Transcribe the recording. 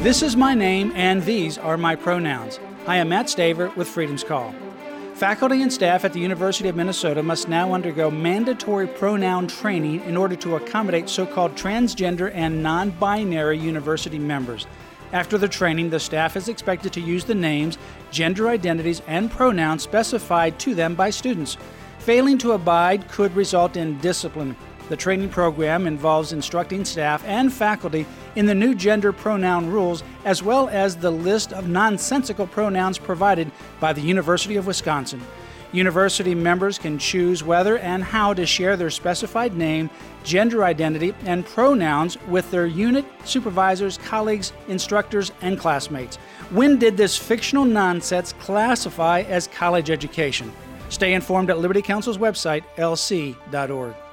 This is my name and these are my pronouns. I am Matt Staver with Freedom's Call. Faculty and staff at the University of Minnesota must now undergo mandatory pronoun training in order to accommodate so-called transgender and non-binary university members. After the training, the staff is expected to use the names, gender identities, and pronouns specified to them by students. Failing to abide could result in discipline. The training program involves instructing staff and faculty in the new gender pronoun rules, as well as the list of nonsensical pronouns provided by the University of Wisconsin. University members can choose whether and how to share their specified name, gender identity, and pronouns with their unit, supervisors, colleagues, instructors, and classmates. When did this fictional nonsense classify as college education? Stay informed at Liberty Counsel's website, lc.org.